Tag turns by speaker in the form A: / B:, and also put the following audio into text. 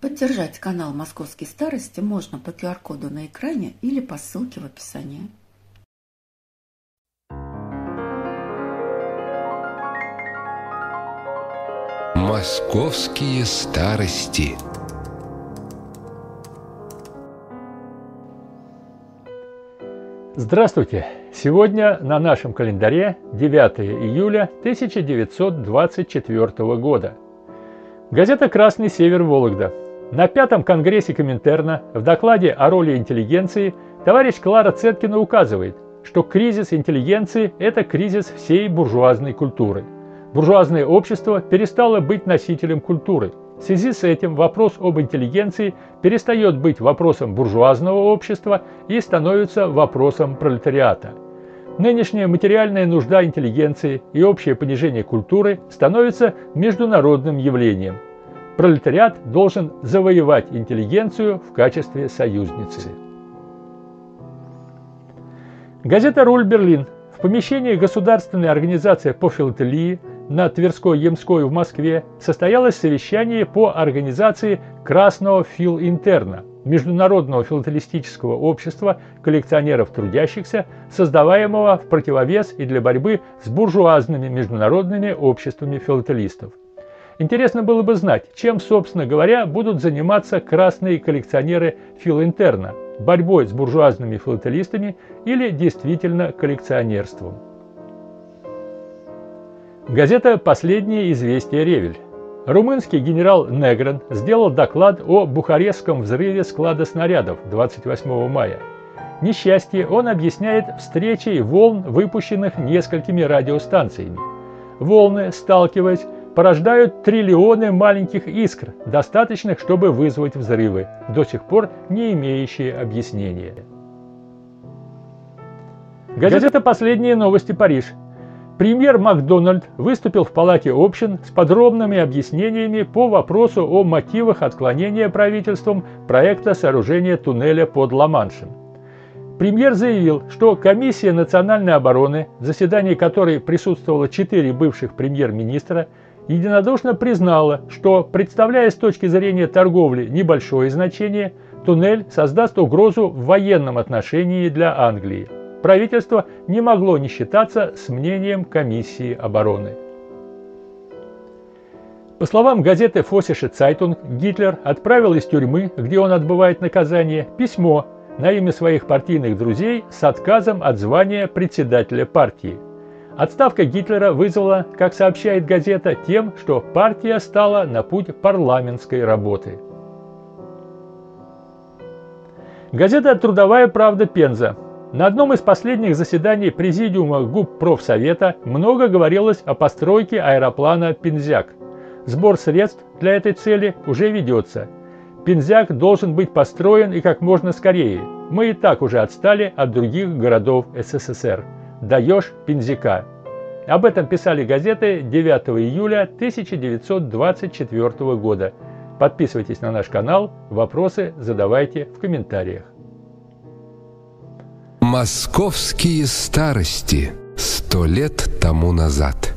A: Поддержать канал «Московские старости» можно по QR-коду на экране или по ссылке в описании.
B: «Московские старости».
C: Здравствуйте! Сегодня на нашем календаре 9 июля 1924 года. Газета «Красный север» Вологда. На 5-м конгрессе Коминтерна в докладе о роли интеллигенции товарищ Клара Цеткина указывает, что кризис интеллигенции – это кризис всей буржуазной культуры. Буржуазное общество перестало быть носителем культуры. В связи с этим вопрос об интеллигенции перестает быть вопросом буржуазного общества и становится вопросом пролетариата. Нынешняя материальная нужда интеллигенции и общее понижение культуры становится международным явлением. Пролетариат должен завоевать интеллигенцию в качестве союзницы. Газета «Руль Берлин». В помещении Государственной организации по филателии на Тверской-Ямской в Москве состоялось совещание по организации Красного Филинтерна, международного филателистического общества коллекционеров трудящихся, создаваемого в противовес и для борьбы с буржуазными международными обществами филателистов. Интересно было бы знать, чем, собственно говоря, будут заниматься красные коллекционеры Филинтерна – борьбой с буржуазными филателистами или действительно коллекционерством. Газета «Последние известия Ревель». Румынский генерал Негрен сделал доклад о бухарестском взрыве склада снарядов 28 мая. Несчастье он объясняет встречей волн, выпущенных несколькими радиостанциями. Волны, сталкиваясь, порождают триллионы маленьких искр, достаточных, чтобы вызвать взрывы, до сих пор не имеющие объяснения. Газета «Последние новости Париж». Премьер Макдональд выступил в Палате общин с подробными объяснениями по вопросу о мотивах отклонения правительством проекта сооружения туннеля под Ла-Маншем. Премьер заявил, что Комиссия национальной обороны, в заседании которой присутствовало 4 бывших премьер-министра, единодушно признала, что, представляя с точки зрения торговли небольшое значение, туннель создаст угрозу в военном отношении для Англии. Правительство не могло не считаться с мнением Комиссии обороны. По словам газеты «Фосише Цайтунг», Гитлер отправил из тюрьмы, где он отбывает наказание, письмо на имя своих партийных друзей с отказом от звания председателя партии. Отставка Гитлера вызвала, как сообщает газета, тем, что партия стала на путь парламентской работы. Газета «Трудовая правда» Пенза. На одном из последних заседаний Президиума ГУП Профсовета много говорилось о постройке аэроплана «Пензяк». Сбор средств для этой цели уже ведется. «Пензяк» должен быть построен и как можно скорее. Мы и так уже отстали от других городов СССР. Даешь Пензяка. Об этом писали газеты 9 июля 1924 года. Подписывайтесь на наш канал, вопросы задавайте в комментариях.
B: «Московские старости» 100 лет тому назад.